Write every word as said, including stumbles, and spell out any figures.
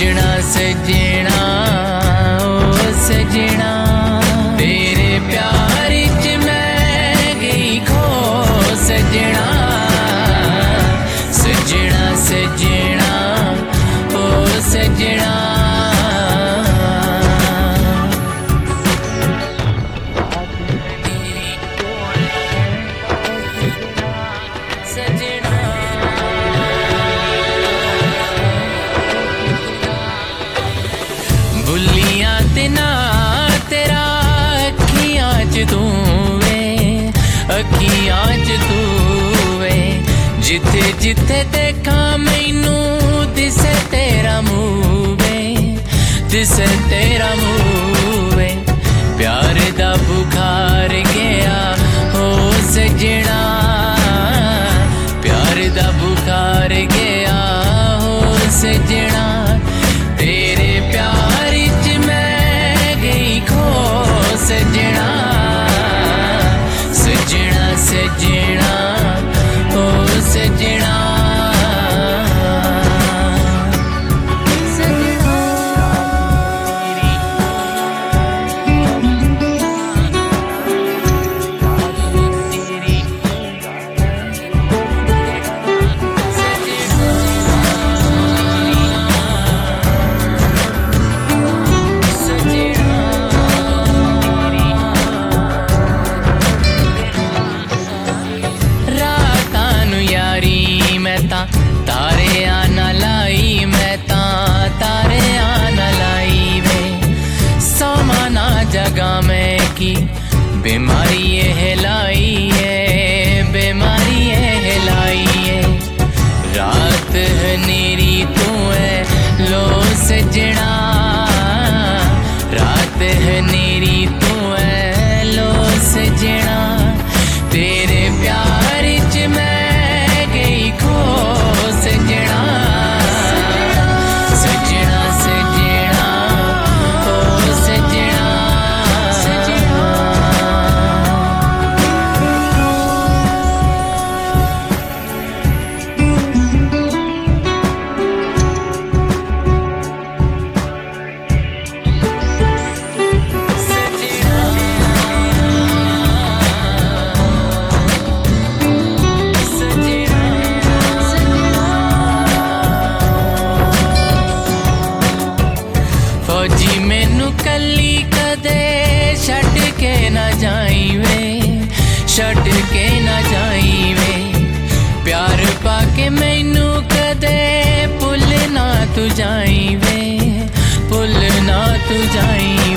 सजना सजना ओ सजना तेरे प्यार च मैं गई खो सजना सजना सजना ओ सजना भुलियां ते ना तेरा अखियां च तू वे अखियां च तू वे जिथे जिथे देखा मैनू दिसे तेरा मुँह वे दिसे तेरा मुँह वे प्यार दा बुखार गया हो सजना प्यार दा बुखार गया हो सजना तेरे प्यार च मैं गई खो सजना सजना सजना ओ सजना तारे आना लाई मैं ता तारे आना लाई वे समाना जगह में की बीमारी ये हिलाई है बीमारी ये हिलाई है रात है नीरी तू है लो सजना रात है नीरी तू है लो सजना तेरे प्यार च मैं गई खो सजना सजना सजना ओ सजना सजना फौजी मैनू कली कदे छड़ के ना जाई वे छड़ के ना जाई वे प्यार पाके मैनू कदे भुल ना तू जाई वे भुल ना तू जाई